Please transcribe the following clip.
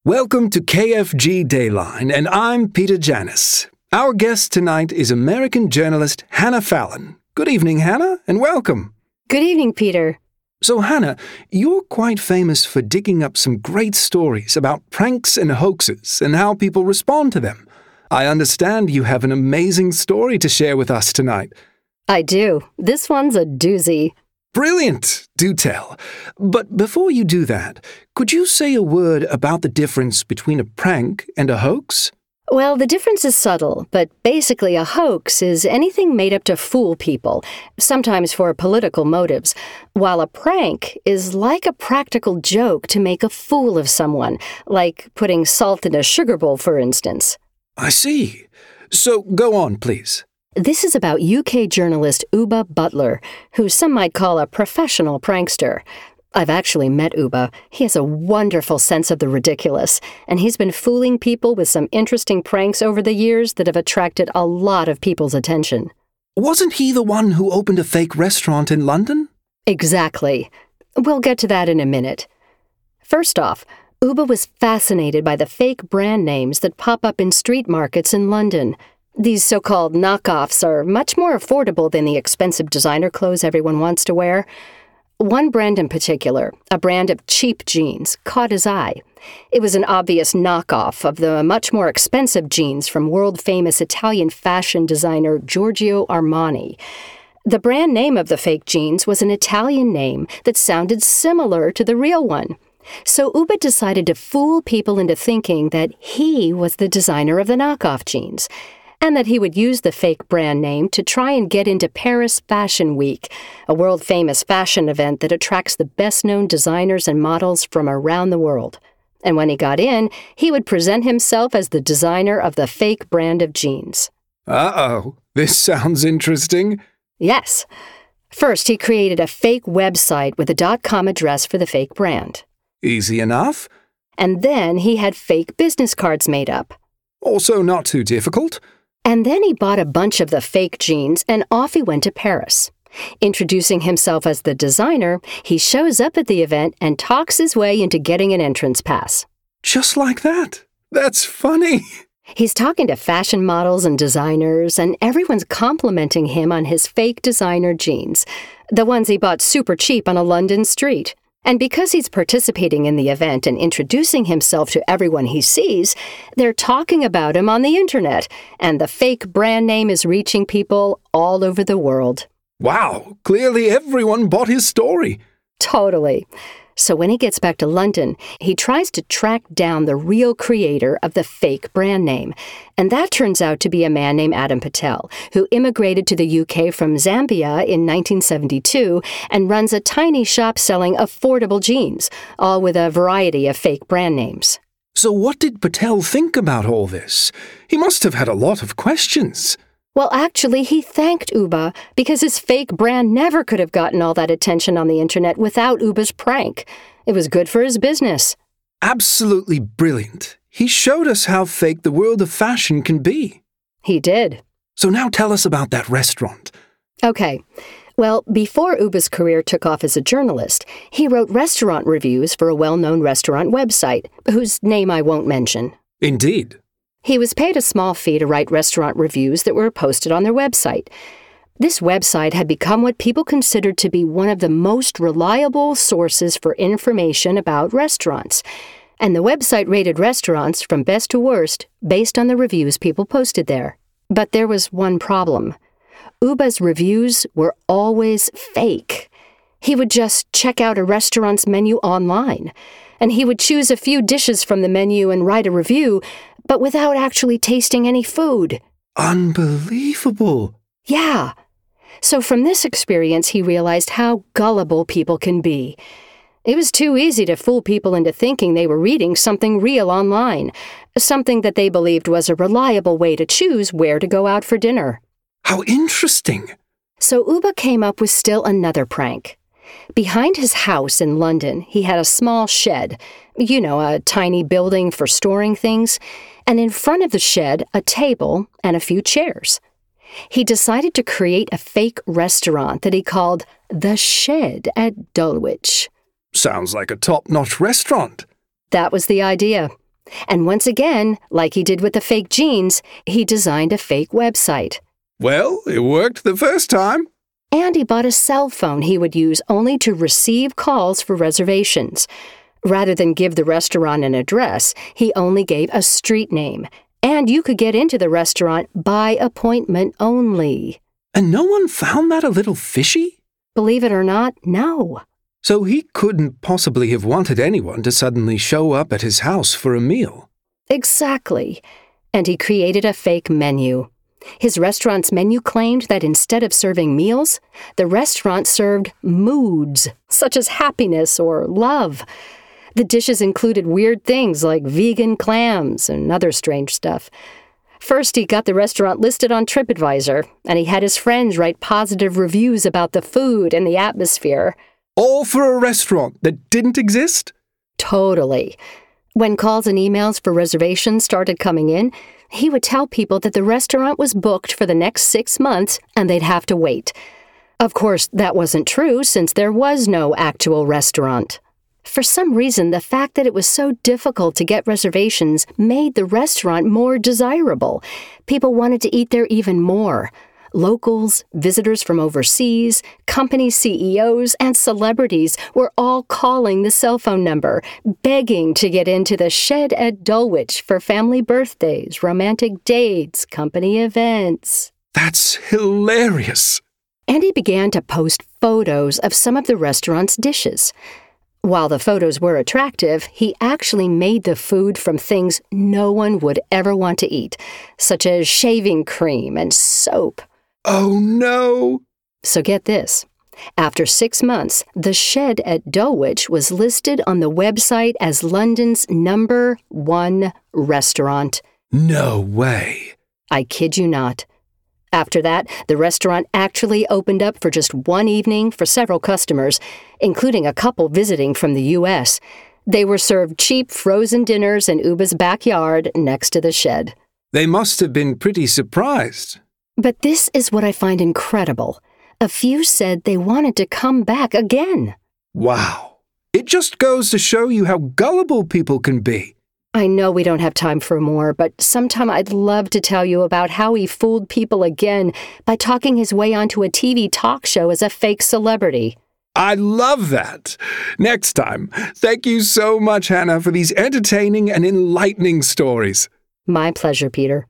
Welcome to KFG Dayline, and I'm Peter Janis. Our guest tonight is American journalist Hannah Fallon. Good evening, Hannah, and welcome. Good evening, Peter. So, Hannah, you're quite famous for digging up some great stories about pranks and hoaxes and how people respond to them. I understand you have an amazing story to share with us tonight. I do. This one's a doozy. Brilliant! Do tell. But before you do that, could you say a word about the difference between a prank and a hoax? Well, the difference is subtle, but basically a hoax is anything made up to fool people, sometimes for political motives, while a prank is like a practical joke to make a fool of someone, like putting salt in a sugar bowl, for instance. I see. So go on, please. This is about UK journalist Uba Butler, who some might call a professional prankster. I've actually met Uba. He has a wonderful sense of the ridiculous, and he's been fooling people with some interesting pranks over the years that have attracted a lot of people's attention. Wasn't he the one who opened a fake restaurant in London? Exactly. We'll get to that in a minute. First off, Uba was fascinated by the fake brand names that pop up in street markets in London. These so-called knockoffs are much more affordable than the expensive designer clothes everyone wants to wear. One brand in particular, a brand of cheap jeans, caught his eye. It was an obvious knockoff of the much more expensive jeans from world-famous Italian fashion designer Giorgio Armani. The brand name of the fake jeans was an Italian name that sounded similar to the real one. So Uba decided to fool people into thinking that he was the designer of the knockoff jeans, and that he would use the fake brand name to try and get into Paris Fashion Week, a world-famous fashion event that attracts the best-known designers and models from around the world. And when he got in, he would present himself as the designer of the fake brand of jeans. Uh-oh, this sounds interesting. Yes. First, he created a fake website with a .com address for the fake brand. Easy enough. And then he had fake business cards made up. Also not too difficult. And then he bought a bunch of the fake jeans and off he went to Paris. Introducing himself as the designer, he shows up at the event and talks his way into getting an entrance pass. Just like that? That's funny. He's talking to fashion models and designers, and everyone's complimenting him on his fake designer jeans, the ones he bought super cheap on a London street. And because he's participating in the event and introducing himself to everyone he sees, they're talking about him on the internet, and the fake brand name is reaching people all over the world. Wow, clearly everyone bought his story. Totally. So when he gets back to London, he tries to track down the real creator of the fake brand name. And that turns out to be a man named Adam Patel, who immigrated to the UK from Zambia in 1972 and runs a tiny shop selling affordable jeans, all with a variety of fake brand names. So what did Patel think about all this? He must have had a lot of questions. Well, actually, he thanked Uba because his fake brand never could have gotten all that attention on the internet without Uba's prank. It was good for his business. Absolutely brilliant. He showed us how fake the world of fashion can be. He did. So now tell us about that restaurant. Okay. Well, before Uba's career took off as a journalist, he wrote restaurant reviews for a well-known restaurant website, whose name I won't mention. Indeed. He was paid a small fee to write restaurant reviews that were posted on their website. This website had become what people considered to be one of the most reliable sources for information about restaurants. And the website rated restaurants from best to worst based on the reviews people posted there. But there was one problem. Uba's reviews were always fake. He would just check out a restaurant's menu online, and he would choose a few dishes from the menu and write a review, but without actually tasting any food. Unbelievable. Yeah. So from this experience, he realized how gullible people can be. It was too easy to fool people into thinking they were reading something real online, something that they believed was a reliable way to choose where to go out for dinner. How interesting. So Uba came up with still another prank. Behind his house in London, he had a small shed, a tiny building for storing things, and in front of the shed, a table and a few chairs. He decided to create a fake restaurant that he called The Shed at Dulwich. Sounds like a top-notch restaurant. That was the idea. And once again, like he did with the fake jeans, he designed a fake website. Well, it worked the first time. And he bought a cell phone he would use only to receive calls for reservations. Rather than give the restaurant an address, he only gave a street name. And you could get into the restaurant by appointment only. And no one found that a little fishy? Believe it or not, no. So he couldn't possibly have wanted anyone to suddenly show up at his house for a meal. Exactly. And he created a fake menu. His restaurant's menu claimed that instead of serving meals, the restaurant served moods, such as happiness or love. The dishes included weird things like vegan clams and other strange stuff. First, he got the restaurant listed on TripAdvisor, and he had his friends write positive reviews about the food and the atmosphere. All for a restaurant that didn't exist? Totally. When calls and emails for reservations started coming in, he would tell people that the restaurant was booked for the next 6 months and they'd have to wait. Of course, that wasn't true since there was no actual restaurant. For some reason, the fact that it was so difficult to get reservations made the restaurant more desirable. People wanted to eat there even more. Locals, visitors from overseas, company CEOs, and celebrities were all calling the cell phone number, begging to get into the Shed at Dulwich for family birthdays, romantic dates, company events. That's hilarious. And he began to post photos of some of the restaurant's dishes. While the photos were attractive, he actually made the food from things no one would ever want to eat, such as shaving cream and soap. Oh, no. So get this. After 6 months, the Shed at Dulwich was listed on the website as London's #1 restaurant. No way. I kid you not. After that, the restaurant actually opened up for just one evening for several customers, including a couple visiting from the U.S. They were served cheap frozen dinners in Uba's backyard next to the Shed. They must have been pretty surprised. But this is what I find incredible. A few said they wanted to come back again. Wow. It just goes to show you how gullible people can be. I know we don't have time for more, but sometime I'd love to tell you about how he fooled people again by talking his way onto a TV talk show as a fake celebrity. I love that. Next time. Thank you so much, Hannah, for these entertaining and enlightening stories. My pleasure, Peter.